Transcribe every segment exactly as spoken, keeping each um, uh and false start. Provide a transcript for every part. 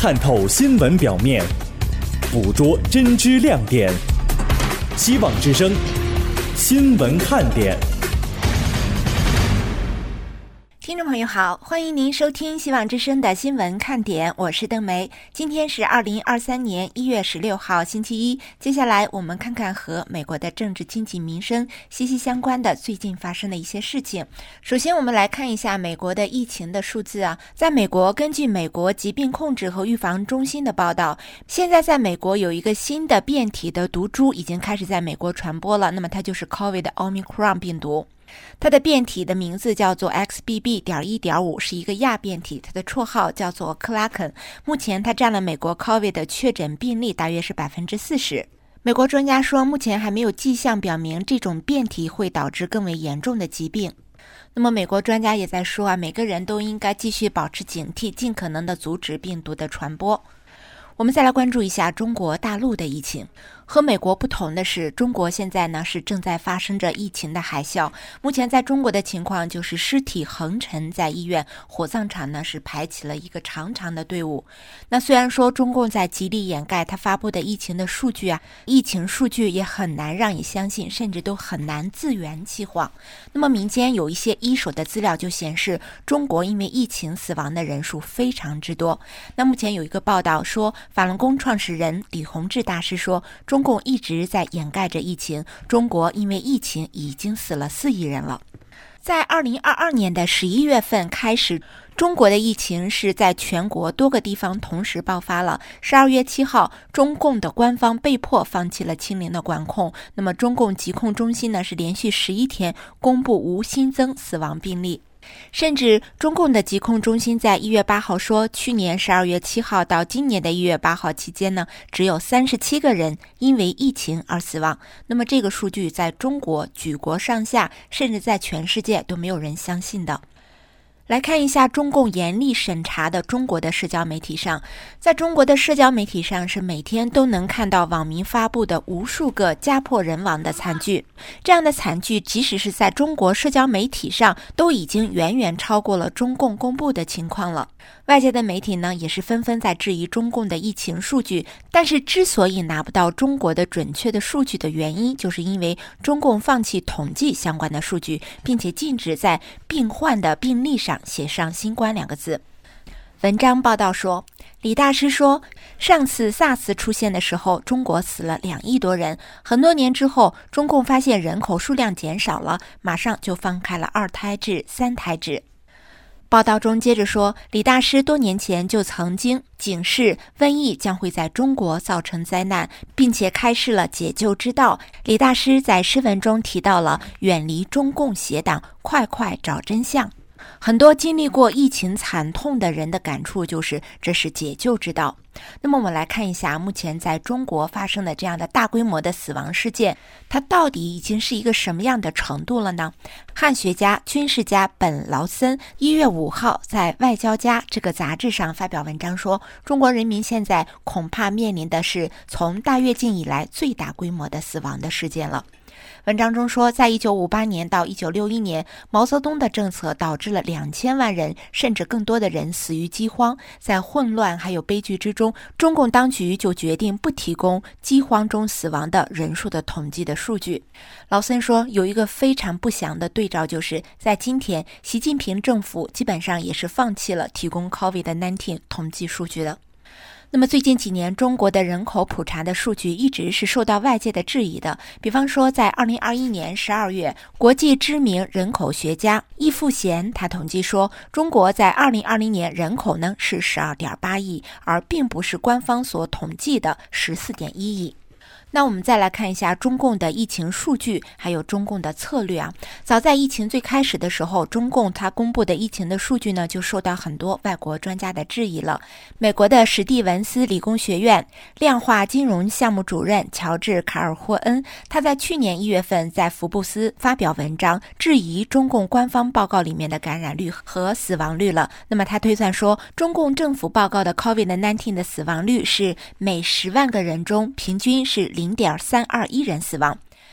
看透新闻表面，捕捉真知亮点。希望之声新闻看点。 听众朋友好，欢迎您收听希望之声的新闻看点，我是邓梅。今天是二零二三年一月十六号星期一，接下来我们看看和美国的政治经济民生息息相关的最近发生的一些事情。首先我们来看一下美国的疫情的数字啊，在美国根据美国疾病控制和预防中心的报道，现在在美国有一个新的变体的毒株已经开始在美国传播了，那么它就是 COVID 的 Omicron 病毒。它的变体的名字叫做 X B B 点一点五， 是一个亚变体，它的绰号叫做克拉肯。目前它占了美国 COVID 的确诊病例大约是 百分之四十。 美国专家说，目前还没有迹象表明这种变体会导致更为严重的疾病。那么美国专家也在说啊，每个人都应该继续保持警惕，尽可能的阻止病毒的传播。我们再来关注一下中国大陆的疫情。和美国不同的是，中国现在呢是正在发生着疫情的海啸。目前在中国的情况就是尸体横陈在医院，火葬场呢是排起了一个长长的队伍。那虽然说中共在极力掩盖他发布的疫情的数据啊，疫情数据也很难让你相信，甚至都很难自圆其谎。那么民间有一些一手的资料就显示，中国因为疫情死亡的人数非常之多。那目前有一个报道说，法轮功创始人李洪志大师说，中共一直在掩盖着疫情，中国因为疫情已经死了四亿人了。在二零二二年的十一月份开始，中国的疫情是在全国多个地方同时爆发了。十二月七号，中共的官方被迫放弃了清零的管控，那么中共疾控中心呢是连续十一天公布无新增死亡病例。甚至中共的疾控中心在一月八号说，去年十二月七号到今年的一月八号期间呢，只有三十七个人因为疫情而死亡。那么这个数据在中国举国上下，甚至在全世界都没有人相信的。来看一下中共严厉审查的中国的社交媒体上，在中国的社交媒体上是每天都能看到网民发布的无数个家破人亡的惨剧。这样的惨剧即使是在中国社交媒体上都已经远远超过了中共公布的情况了。外界的媒体呢也是纷纷在质疑中共的疫情数据，但是之所以拿不到中国的准确的数据的原因，就是因为中共放弃统计相关的数据，并且禁止在病患的病历上写上新冠两个字。文章报道说，李大师说，上次 SARS 出现的时候，中国死了两亿多人，很多年之后，中共发现人口数量减少了，马上就放开了二胎制、三胎制。报道中接着说，李大师多年前就曾经警示瘟疫将会在中国造成灾难，并且开示了解救之道。李大师在诗文中提到了远离中共邪党，快快找真相。很多经历过疫情惨痛的人的感触就是这是解救之道。那么我们来看一下目前在中国发生的这样的大规模的死亡事件，它到底已经是一个什么样的程度了呢？汉学家、军事家本劳森一月五号在《外交家》这个杂志上发表文章说，中国人民现在恐怕面临的是从大跃进以来最大规模的死亡的事件了。文章中说，在一九五八年到一九六一年，毛泽东的政策导致了两千万人甚至更多的人死于饥荒。在混乱还有悲剧之中，中共当局就决定不提供饥荒中死亡的人数的统计的数据。劳森说，有一个非常不祥的对照，就是在今天，习近平政府基本上也是放弃了提供 COVID 十九 统计数据的。那么最近几年，中国的人口普查的数据一直是受到外界的质疑的。比方说，在二零二一年十二月，国际知名人口学家易富贤他统计说，中国在二零二零年人口呢是 十二点八亿，而并不是官方所统计的 十四点一亿。那我们再来看一下中共的疫情数据，还有中共的策略啊。早在疫情最开始的时候，中共它公布的疫情的数据呢，就受到很多外国专家的质疑了。美国的史蒂文斯理工学院量化金融项目主任乔治·卡尔霍恩，他在去年一月份在福布斯发表文章，质疑中共官方报告里面的感染率和死亡率了。那么他推算说，中共政府报告的 COVID 十九 的死亡率是每十万个人中平均是零点三二一人死亡。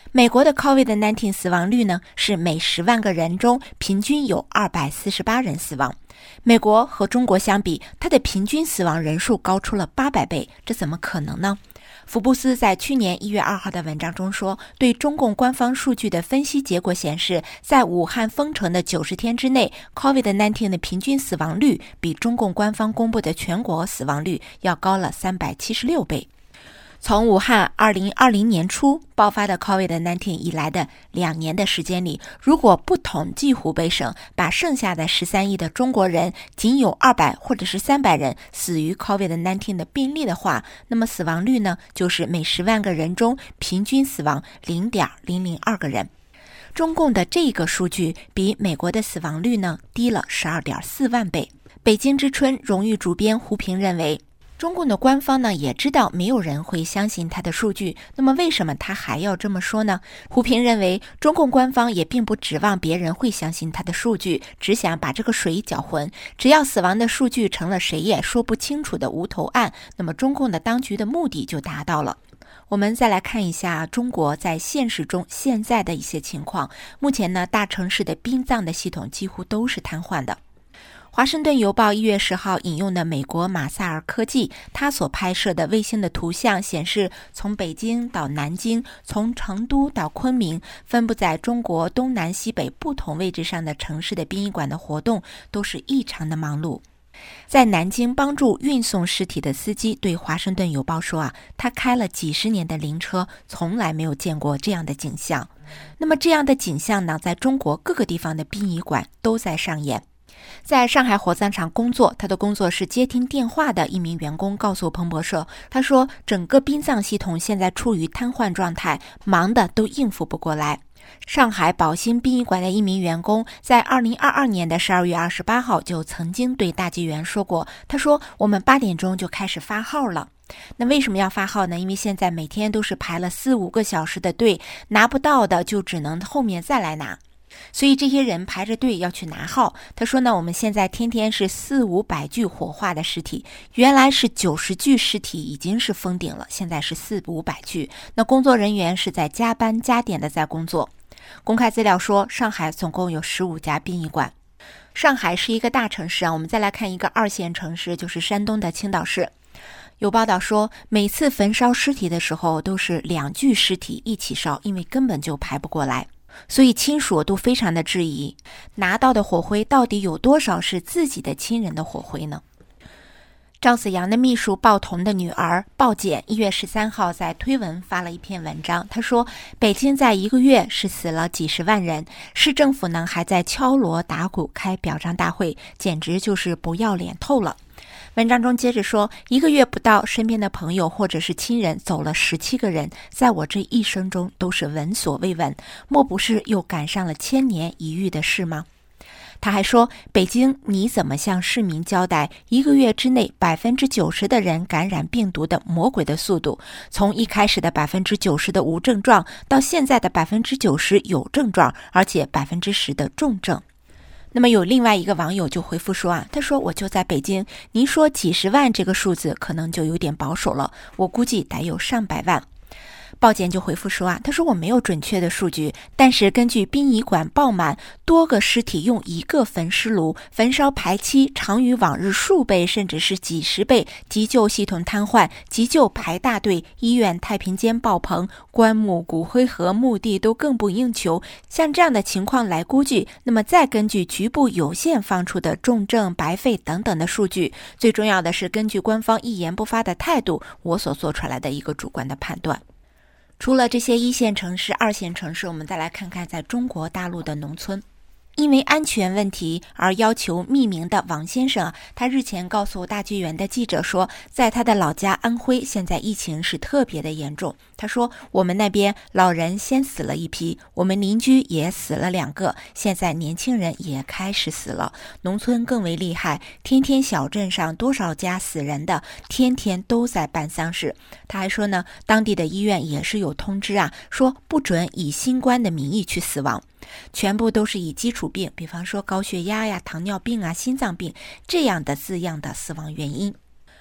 美国的 COVID 十九 死亡率呢是每十万个人中平均有二百四十八人死亡。美国和中国相比，它的平均死亡人数高出了八百倍，这怎么可能呢？福布斯在去年一月二号的文章中说，对中共官方数据的分析结果显示，在武汉封城的九十天之内 COVID 十九 的平均死亡率比中共官方公布的全国死亡率要高了三百七十六倍。从武汉二零二零年初爆发的 COVID 十九 以来的两年的时间里，如果不统计湖北省，把剩下的十三亿的中国人仅有二百或者是三百人死于 COVID 十九 的病例的话，那么死亡率呢，就是每十万个人中平均死亡 零点零零二个人。中共的这个数据比美国的死亡率呢低了 十二点四万倍。北京之春荣誉主编胡平认为，中共的官方呢也知道没有人会相信他的数据，那么为什么他还要这么说呢？胡平认为，中共官方也并不指望别人会相信他的数据，只想把这个水搅浑。只要死亡的数据成了谁也说不清楚的无头案，那么中共的当局的目的就达到了。我们再来看一下中国在现实中现在的一些情况。目前呢，大城市的殡葬的系统几乎都是瘫痪的。华盛顿邮报一月十号引用的美国马萨尔科技，它所拍摄的卫星的图像显示，从北京到南京，从成都到昆明，分布在中国东南西北不同位置上的城市的殡仪馆的活动都是异常的忙碌。在南京帮助运送尸体的司机对华盛顿邮报说啊，他开了几十年的灵车，从来没有见过这样的景象。那么这样的景象呢，在中国各个地方的殡仪馆都在上演。在上海火葬场工作，他的工作是接听电话的一名员工告诉彭博社，他说整个殡葬系统现在处于瘫痪状态，忙的都应付不过来。上海宝兴殡仪馆的一名员工在二零二二年的十二月二十八号就曾经对大纪元说过，他说我们八点钟就开始发号了。那为什么要发号呢？因为现在每天都是排了四五个小时的队，拿不到的就只能后面再来拿。所以这些人排着队要去拿号。他说呢，我们现在天天是四五百具火化的尸体，原来是九十具尸体已经是封顶了，现在是四五百具。那工作人员是在加班加点的在工作。公开资料说，上海总共有十五家殡仪馆。上海是一个大城市啊，我们再来看一个二线城市，就是山东的青岛市。有报道说，每次焚烧尸体的时候都是两具尸体一起烧，因为根本就排不过来。所以亲属都非常的质疑，拿到的火灰到底有多少是自己的亲人的火灰呢？赵子阳的秘书鲍彤的女儿鲍简一月十三号在推文发了一篇文章，她说北京在一个月是死了几十万人，市政府呢还在敲锣打鼓开表彰大会，简直就是不要脸透了。文章中接着说，一个月不到，身边的朋友或者是亲人走了十七个人，在我这一生中都是闻所未闻，莫不是又赶上了千年一遇的事吗？他还说，北京你怎么向市民交代一个月之内百分之九十的人感染病毒的魔鬼的速度，从一开始的百分之九十的无症状，到现在的百分之九十有症状，而且百分之十的重症。那么有另外一个网友就回复说啊，他说我就在北京，您说几十万这个数字可能就有点保守了，我估计得有上百万。鲍简就回复说啊，他说我没有准确的数据，但是根据殡仪馆爆满，多个尸体用一个焚尸炉，焚烧排期长于往日数倍甚至是几十倍，急救系统瘫痪，急救排大队，医院太平间爆棚，棺木骨灰盒墓地都供不应求。像这样的情况来估计，那么再根据局部有限放出的重症白肺等等的数据，最重要的是根据官方一言不发的态度，我所做出来的一个主观的判断。除了这些一线城市、二线城市，我们再来看看在中国大陆的农村。因为安全问题而要求匿名的王先生啊，他日前告诉大纪元的记者说，在他的老家安徽，现在疫情是特别的严重。他说，我们那边老人先死了一批，我们邻居也死了两个，现在年轻人也开始死了。农村更为厉害，天天小镇上多少家死人的，天天都在办丧事。他还说呢，当地的医院也是有通知啊，说不准以新冠的名义去死亡，全部都是以基础病，比方说高血压呀、糖尿病啊、心脏病这样的字样的死亡原因。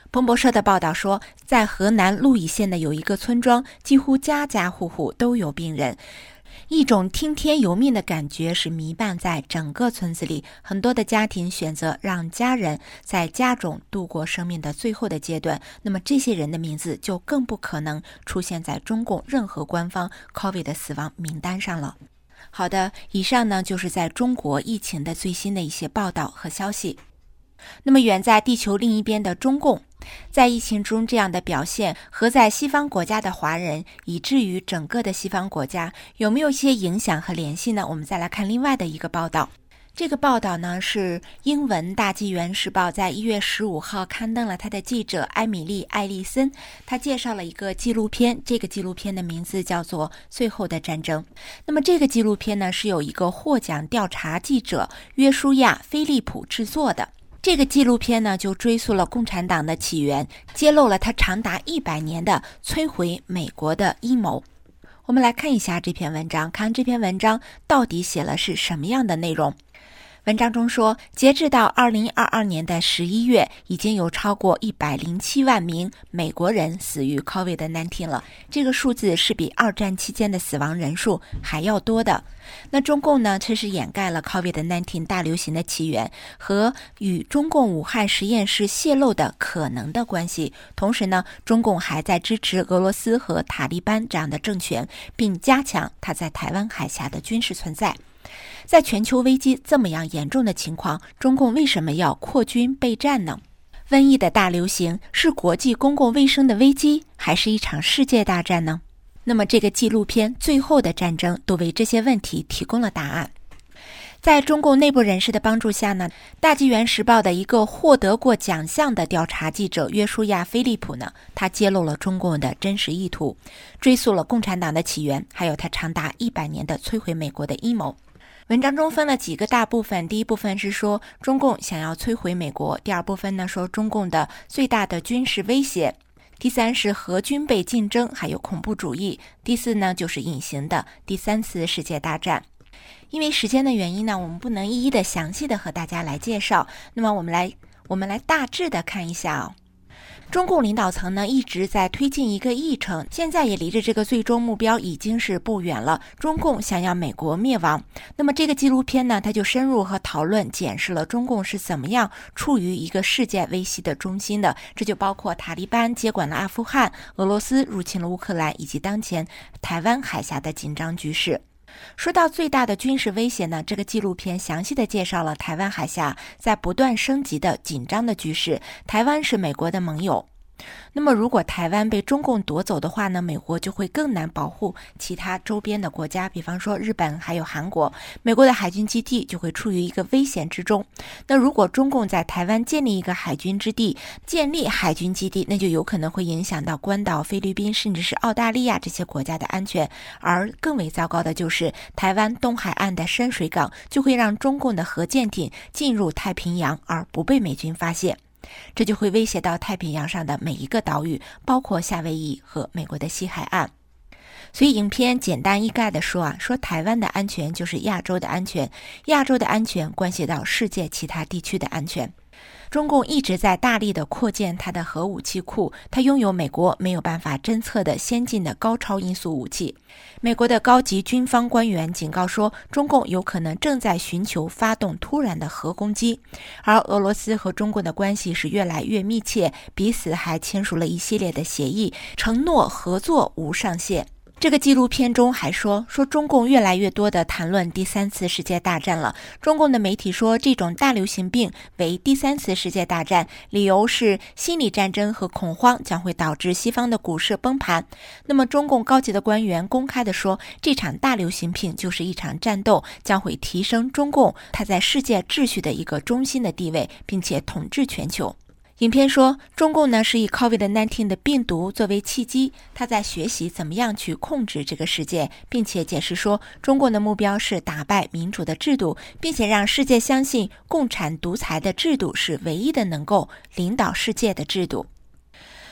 彭博社的报道说，在河南鹿邑县的有一个村庄，几乎家家户户都有病人。一种听天由命的感觉是弥漫在整个村子里，很多的家庭选择让家人在家中度过生命的最后的阶段，那么这些人的名字就更不可能出现在中共任何官方 COVID 的死亡名单上了。好的，以上呢就是在中国疫情的最新的一些报道和消息。那么远在地球另一边的中共，在疫情中这样的表现和在西方国家的华人，以至于整个的西方国家有没有一些影响和联系呢？我们再来看另外的一个报道。这个报道呢是英文大纪元时报在一月十五号刊登了他的记者艾米丽·艾利森，他介绍了一个纪录片，这个纪录片的名字叫做《最后的战争》。那么这个纪录片呢是有一个获奖调查记者约书亚·菲利普制作的。这个纪录片呢，就追溯了共产党的起源，揭露了它长达一百年的摧毁美国的阴谋。我们来看一下这篇文章，看这篇文章到底写了是什么样的内容。文章中说，截至到二零二二年的十一月，已经有超过一百零七万名美国人死于 COVID 十九 了。这个数字是比二战期间的死亡人数还要多的。那中共呢，确实掩盖了 COVID 十九 大流行的起源和与中共武汉实验室泄露的可能的关系。同时呢，中共还在支持俄罗斯和塔利班这样的政权，并加强它在台湾海峡的军事存在。在全球危机这么样严重的情况，中共为什么要扩军备战呢？瘟疫的大流行是国际公共卫生的危机，还是一场世界大战呢？那么这个纪录片《最后的战争》都为这些问题提供了答案。在中共内部人士的帮助下呢，大纪元时报的一个获得过奖项的调查记者约书亚·菲利普呢，他揭露了中共的真实意图，追溯了共产党的起源，还有他长达一百年的摧毁美国的阴谋。文章中分了几个大部分，第一部分是说中共想要摧毁美国，第二部分呢说中共的最大的军事威胁，第三是核军备竞争，还有恐怖主义，第四呢就是隐形的第三次世界大战。因为时间的原因呢，我们不能一一的详细的和大家来介绍，那么我们来我们来大致的看一下哦。中共领导层呢一直在推进一个议程，现在也离着这个最终目标已经是不远了。中共想要美国灭亡，那么这个纪录片呢，它就深入和讨论检视了中共是怎么样处于一个世界危机的中心的，这就包括塔利班接管了阿富汗，俄罗斯入侵了乌克兰，以及当前台湾海峡的紧张局势。说到最大的军事威胁呢，这个纪录片详细的介绍了台湾海峡在不断升级的紧张的局势，台湾是美国的盟友。那么如果台湾被中共夺走的话呢，美国就会更难保护其他周边的国家，比方说日本还有韩国，美国的海军基地就会处于一个危险之中。那如果中共在台湾建立一个海军之地，建立海军基地，那就有可能会影响到关岛、菲律宾甚至是澳大利亚这些国家的安全，而更为糟糕的就是台湾东海岸的深水港就会让中共的核舰艇进入太平洋而不被美军发现，这就会威胁到太平洋上的每一个岛屿，包括夏威夷和美国的西海岸。所以影片简单一概的说啊，说台湾的安全就是亚洲的安全，亚洲的安全关系到世界其他地区的安全。中共一直在大力的扩建它的核武器库，它拥有美国没有办法侦测的先进的高超音速武器。美国的高级军方官员警告说，中共有可能正在寻求发动突然的核攻击，而俄罗斯和中国的关系是越来越密切，彼此还签署了一系列的协议，承诺合作无上限。这个纪录片中还说，说中共越来越多的谈论第三次世界大战了。中共的媒体说，这种大流行病为第三次世界大战，理由是心理战争和恐慌将会导致西方的股市崩盘。那么中共高级的官员公开的说，这场大流行病就是一场战斗，将会提升中共它在世界秩序的一个中心的地位，并且统治全球。影片说，中共呢是以 COVID 十九 的病毒作为契机，他在学习怎么样去控制这个世界，并且解释说，中共的目标是打败民主的制度，并且让世界相信共产独裁的制度是唯一的能够领导世界的制度。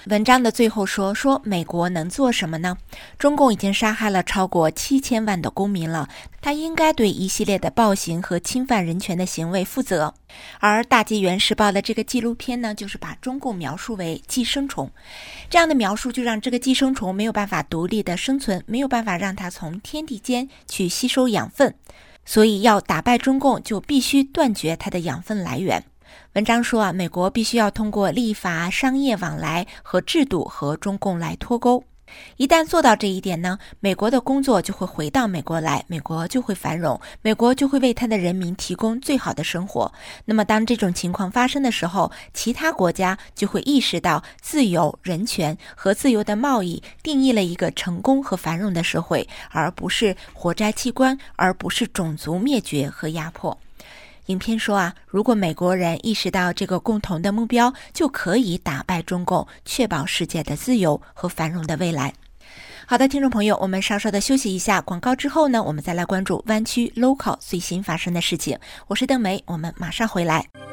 文章的最后说说美国能做什么呢？中共已经杀害了超过七千万的公民了，他应该对一系列的暴行和侵犯人权的行为负责。而大纪元时报的这个纪录片呢，就是把中共描述为寄生虫，这样的描述就让这个寄生虫没有办法独立的生存，没有办法让它从天地间去吸收养分，所以要打败中共就必须断绝它的养分来源。文章说啊，美国必须要通过立法、商业往来和制度和中共来脱钩。一旦做到这一点呢，美国的工作就会回到美国来，美国就会繁荣，美国就会为他的人民提供最好的生活。那么当这种情况发生的时候，其他国家就会意识到自由、人权和自由的贸易定义了一个成功和繁荣的社会，而不是活摘器官，而不是种族灭绝和压迫。影片说啊，如果美国人意识到这个共同的目标，就可以打败中共，确保世界的自由和繁荣的未来。好的，听众朋友，我们稍稍的休息一下，广告之后呢，我们再来关注湾区 local 最新发生的事情。我是邓梅，我们马上回来。